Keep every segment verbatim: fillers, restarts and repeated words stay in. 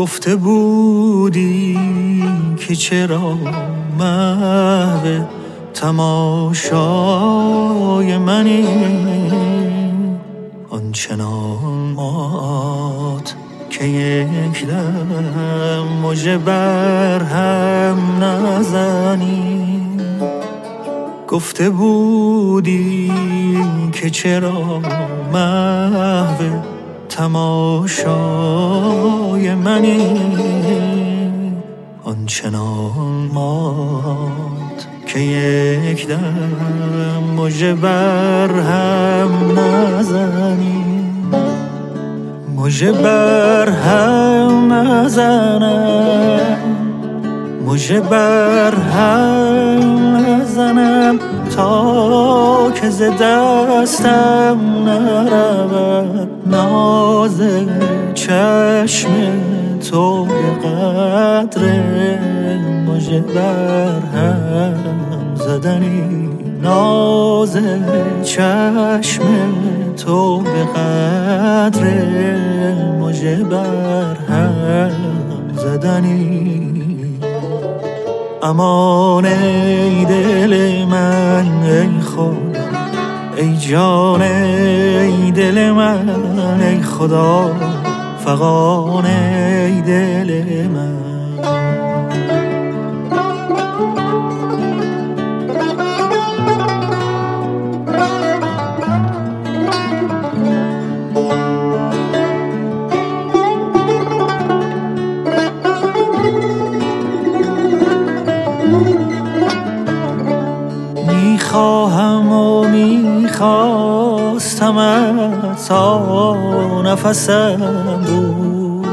گفته بودی که چرا محو تماشای منی، آنچنان مات که یک دم مژه بر هم نزنی. گفته بودی که چرا محو تماشای منی، آنچنان مات که یک دم مژه بر هم نزنی. مژه بر هم نزنم، مژه بر هم نزنم تا که ز دستم نرود ناز چشم تو به قدر مژه بر هم زدنی. ناز چشم تو به قدر مژه بر هم زدنی. امان ای دل من ای خدا، ای جان ای دل من ای خدا، فغان ای دل من. میخواهم و میخواستمت تا نفسم بود،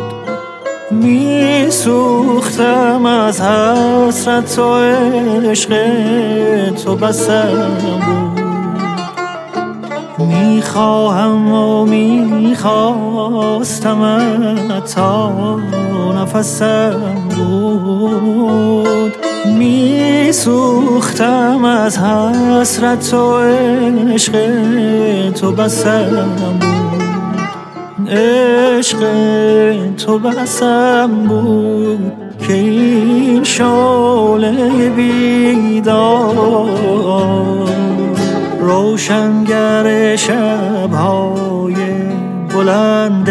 میسوختم از حسرت و عشق تو بسم بود. میخواهم و میخواستمت تا نفسم بود، میسوختم از حسرت و عشق تو بسم بود. عشق تو بسم بود که این شعله بیدار روشنگر شب‌های بلند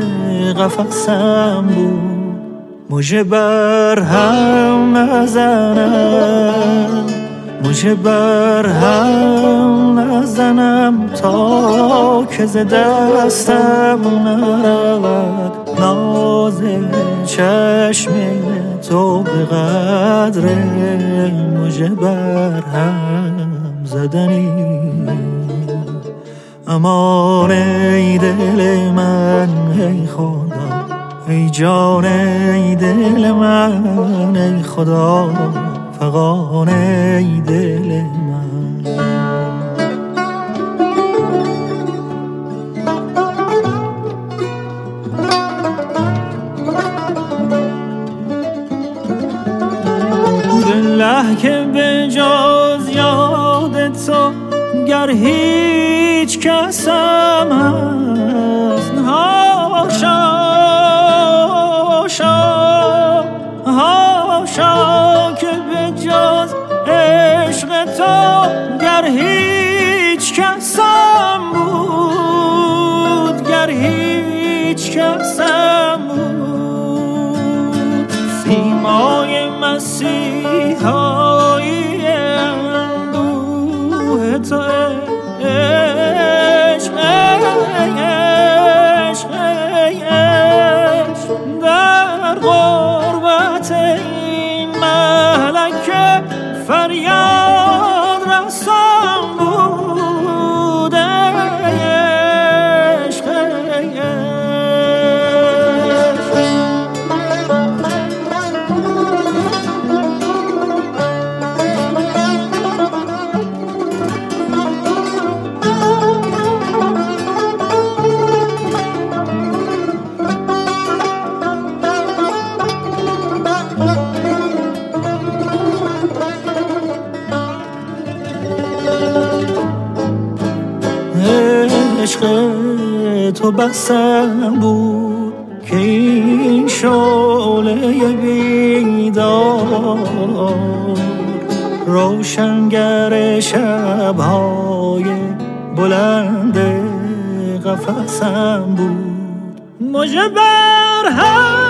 قفسم بود. مژه بر هم نزنم، مژه بر هم نزنم تا که ز دستم نرود ناز چشم تو به قدر مژه بر هم زدنی. امان ای دل من ای خدا، ای جان ای دل من ای خدا، فغان ای دل من. بالله که به جز یاد تو گر هیچ کسم هست، هاشا هاشا که به جز عشق تو گر هیچ کسم بود، گر هیچ کسم بود. سیمای مسیحایی اندوه تو عشق عشق عشق در غربت این ملکه فریاد رسان بود. عشق عشق تو بسم بود که این شعله بیدار، روشنگر شب‌های بلند قفسم بود. مژه بر هم